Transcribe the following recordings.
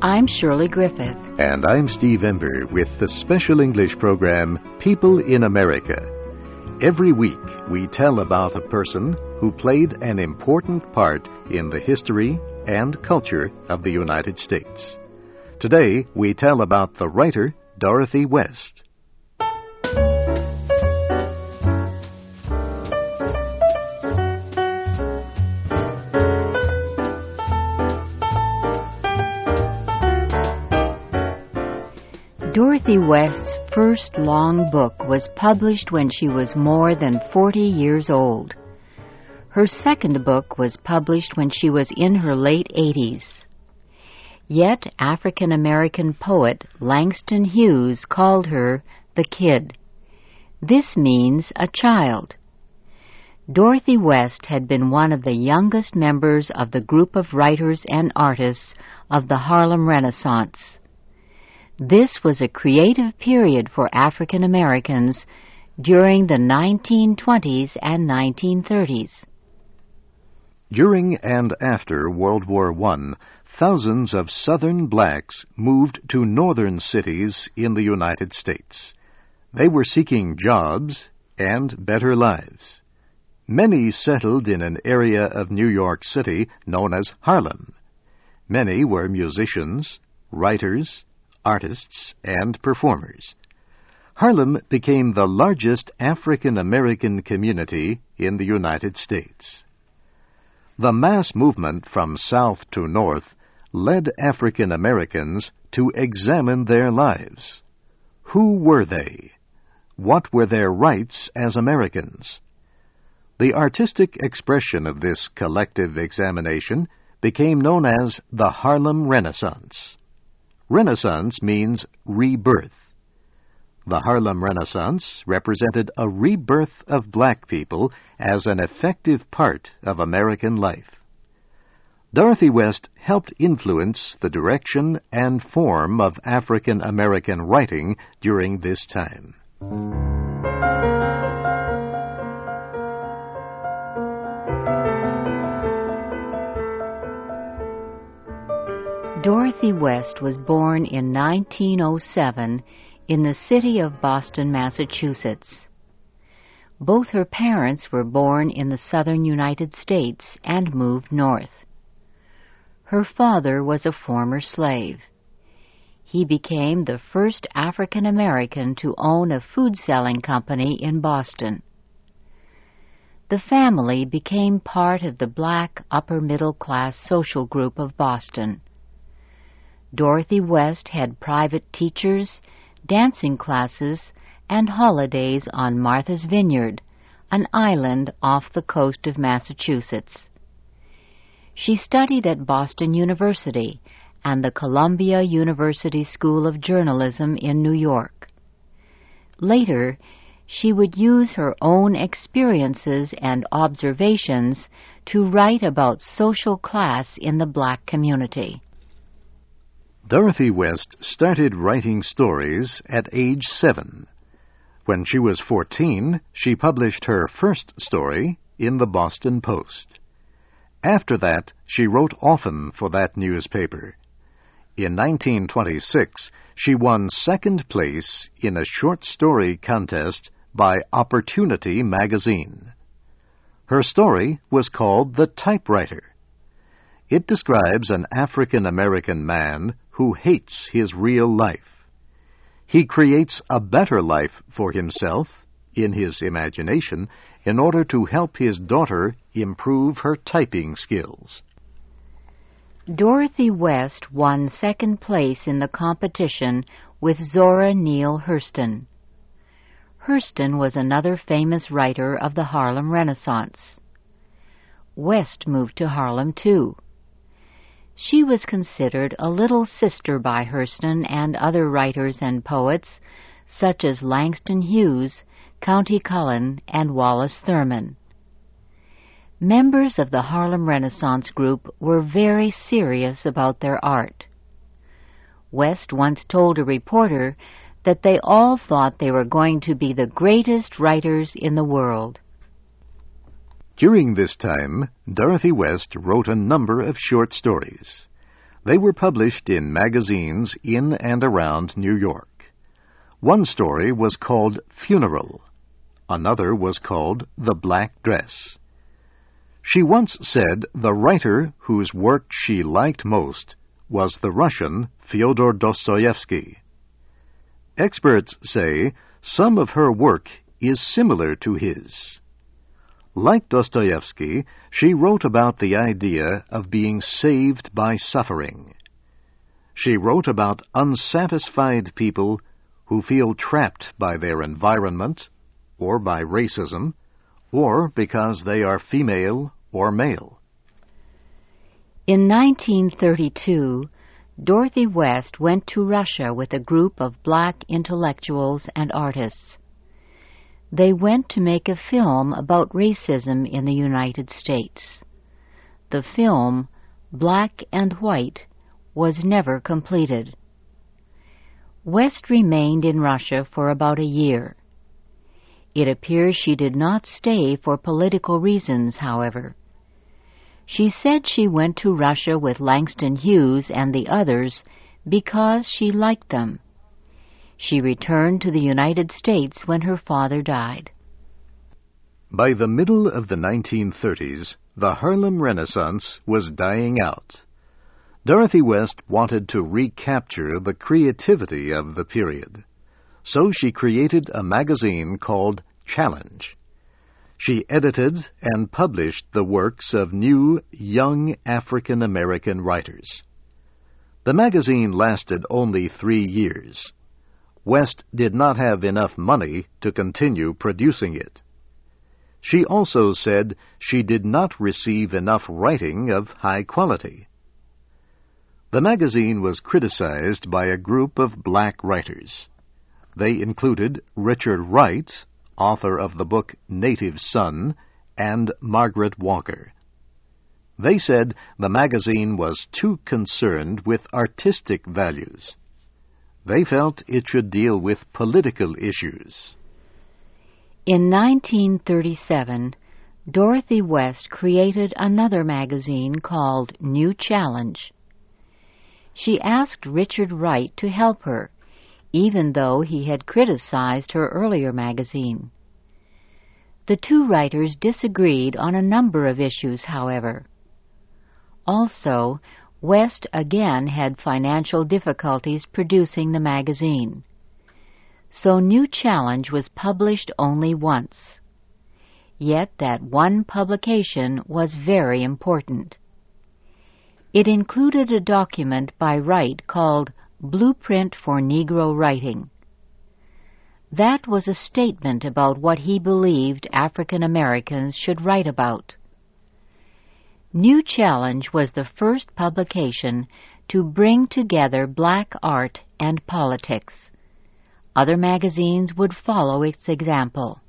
I'm Shirley Griffith. And I'm Steve Ember with the special English program, People in America. Every week, we tell about a person who played an important part in the history and culture of the United States. Today, we tell about the writer Dorothy West. Dorothy West's first long book was published when she was more than 40 years old. Her second book was published when she was in her late 80s. Yet African-American poet Langston Hughes called her the Kid. This means a child. Dorothy West had been one of the youngest members of the group of writers and artists of the Harlem Renaissance. This was a creative period for African Americans during the 1920s and 1930s. During and after World War I, thousands of Southern blacks moved to northern cities in the United States. They were seeking jobs and better lives. Many settled in an area of New York City known as Harlem. Many were musicians, writers, artists, and performers. Harlem became the largest African-American community in the United States. The mass movement from south to north led African Americans to examine their lives. Who were they? What were their rights as Americans? The artistic expression of this collective examination became known as the Harlem Renaissance. Renaissance means rebirth. The Harlem Renaissance represented a rebirth of black people as an effective part of American life. Dorothy West helped influence the direction and form of African American writing during this time. Dorothy West was born in 1907 in the city of Boston, Massachusetts. Both her parents were born in the southern United States and moved north. Her father was a former slave. He became the first African American to own a food-selling company in Boston. The family became part of the black upper-middle-class social group of Boston. Dorothy West had private teachers, dancing classes, and holidays on Martha's Vineyard, an island off the coast of Massachusetts. She studied at Boston University and the Columbia University School of Journalism in New York. Later, she would use her own experiences and observations to write about social class in the black community. Dorothy West started writing stories at age 7. When she was 14, she published her first story in the Boston Post. After that, she wrote often for that newspaper. In 1926, she won second place in a short story contest by Opportunity magazine. Her story was called The Typewriter. It describes an African-American man who hates his real life. He creates a better life for himself, in his imagination, in order to help his daughter improve her typing skills. Dorothy West won second place in the competition with Zora Neale Hurston. Hurston was another famous writer of the Harlem Renaissance. West moved to Harlem, too. She was considered a little sister by Hurston and other writers and poets, such as Langston Hughes, Countee Cullen, and Wallace Thurman. Members of the Harlem Renaissance group were very serious about their art. West once told a reporter that they all thought they were going to be the greatest writers in the world. During this time, Dorothy West wrote a number of short stories. They were published in magazines in and around New York. One story was called Funeral. Another was called The Black Dress. She once said the writer whose work she liked most was the Russian Fyodor Dostoevsky. Experts say some of her work is similar to his. Like Dostoevsky, she wrote about the idea of being saved by suffering. She wrote about unsatisfied people who feel trapped by their environment, or by racism, or because they are female or male. In 1932, Dorothy West went to Russia with a group of black intellectuals and artists. They went to make a film about racism in the United States. The film, Black and White, was never completed. West remained in Russia for about a year. It appears she did not stay for political reasons, however. She said she went to Russia with Langston Hughes and the others because she liked them. She returned to the United States when her father died. By the middle of the 1930s, the Harlem Renaissance was dying out. Dorothy West wanted to recapture the creativity of the period. So she created a magazine called Challenge. She edited and published the works of new, young African American writers. The magazine lasted only 3 years. West did not have enough money to continue producing it. She also said she did not receive enough writing of high quality. The magazine was criticized by a group of black writers. They included Richard Wright, author of the book Native Son, and Margaret Walker. They said the magazine was too concerned with artistic values. They felt it should deal with political issues. In 1937, Dorothy West created another magazine called New Challenge. She asked Richard Wright to help her, even though he had criticized her earlier magazine. The two writers disagreed on a number of issues, however. Also, West again had financial difficulties producing the magazine. So New Challenge was published only once. Yet that one publication was very important. It included a document by Wright called Blueprint for Negro Writing. That was a statement about what he believed African Americans should write about. New Challenge was the first publication to bring together black art and politics. Other magazines would follow its example.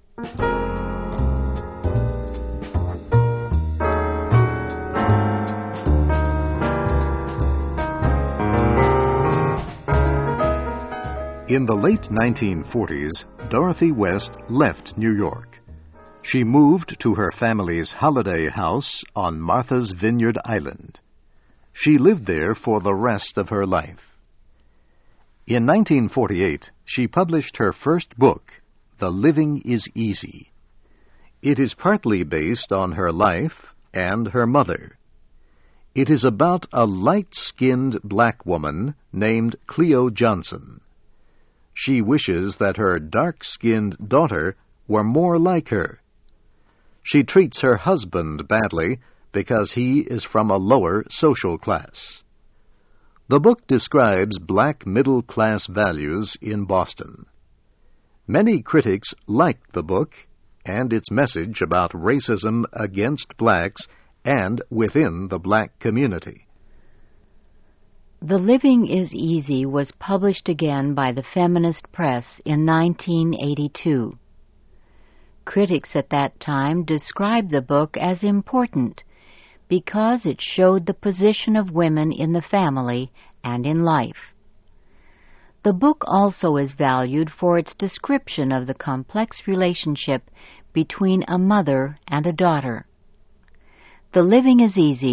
In the late 1940s, Dorothy West left New York. She moved to her family's holiday house on Martha's Vineyard Island. She lived there for the rest of her life. In 1948, she published her first book, The Living is Easy. It is partly based on her life and her mother. It is about a light-skinned black woman named Cleo Johnson. She wishes that her dark-skinned daughter were more like her. She treats her husband badly because he is from a lower social class. The book describes black middle-class values in Boston. Many critics liked the book and its message about racism against blacks and within the black community. The Living is Easy was published again by the Feminist Press in 1982. Critics at that time described the book as important because it showed the position of women in the family and in life. The book also is valued for its description of the complex relationship between a mother and a daughter. The Living is Easy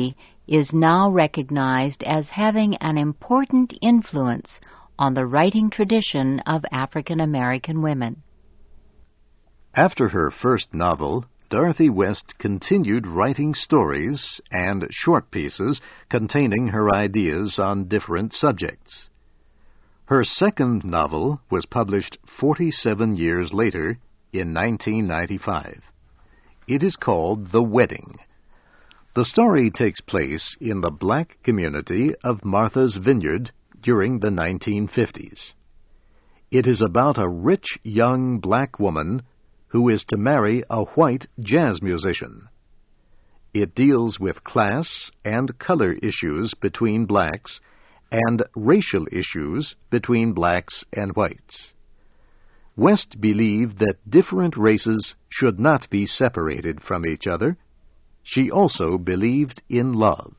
is now recognized as having an important influence on the writing tradition of African American women. After her first novel, Dorothy West continued writing stories and short pieces containing her ideas on different subjects. Her second novel was published 47 years later, in 1995. It is called The Wedding. The story takes place in the black community of Martha's Vineyard during the 1950s. It is about a rich young black woman who is to marry a white jazz musician. It deals with class and color issues between blacks and racial issues between blacks and whites. West believed that different races should not be separated from each other. She also believed in love.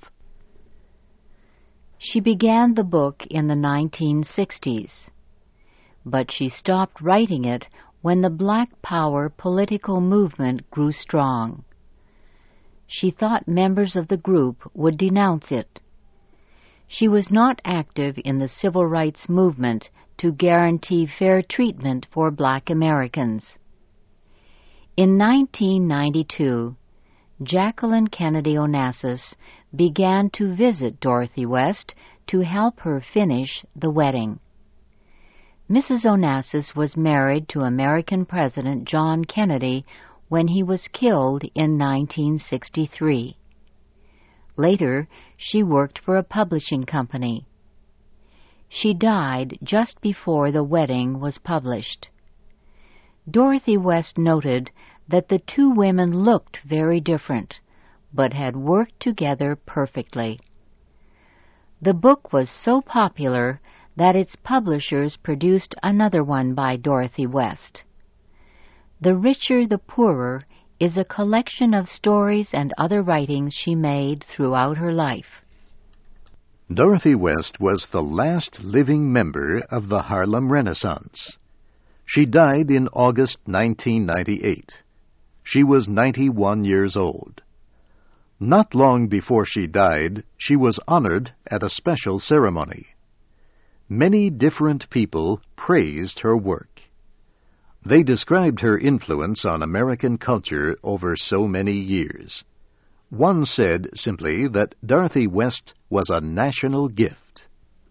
She began the book in the 1960s, but she stopped writing it when the Black Power political movement grew strong. She thought members of the group would denounce it. She was not active in the civil rights movement to guarantee fair treatment for black Americans. In 1992, Jacqueline Kennedy Onassis began to visit Dorothy West to help her finish The Wedding. Mrs. Onassis was married to American President John Kennedy when he was killed in 1963. Later, she worked for a publishing company. She died just before The Wedding was published. Dorothy West noted that the two women looked very different, but had worked together perfectly. The book was so popular that its publishers produced another one by Dorothy West. The Richer the Poorer is a collection of stories and other writings she made throughout her life. Dorothy West was the last living member of the Harlem Renaissance. She died in August 1998. She was 91 years old. Not long before she died, she was honored at a special ceremony. Many different people praised her work. They described her influence on American culture over so many years. One said simply that Dorothy West was a national gift.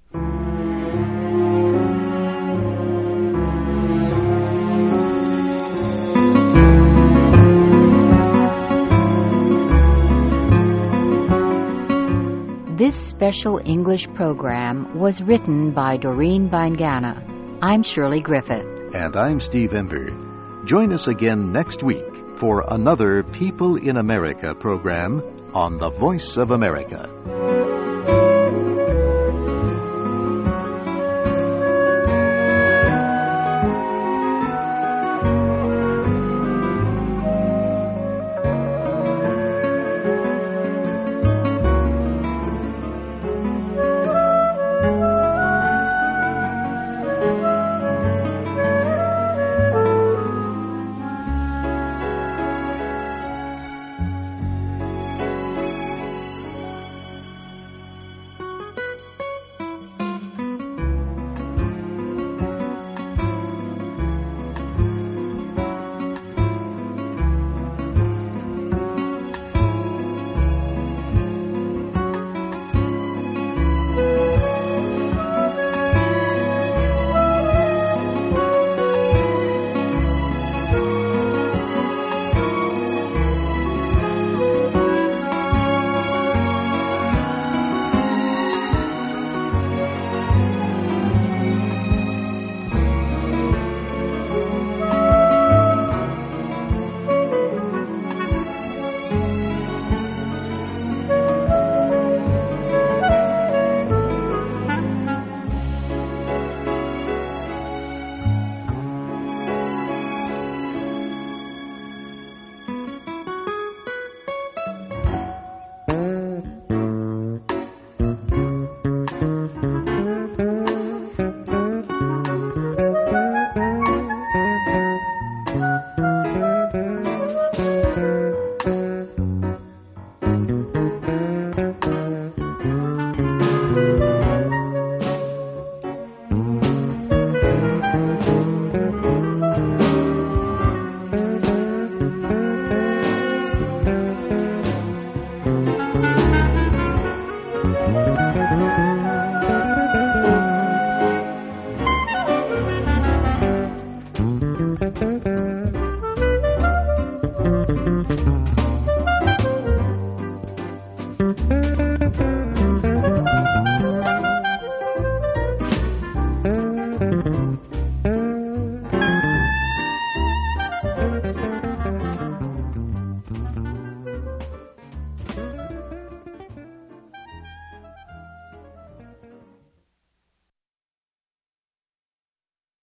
This special English program was written by Doreen Bangana. I'm Shirley Griffith. And I'm Steve Ember. Join us again next week for another People in America program on the Voice of America.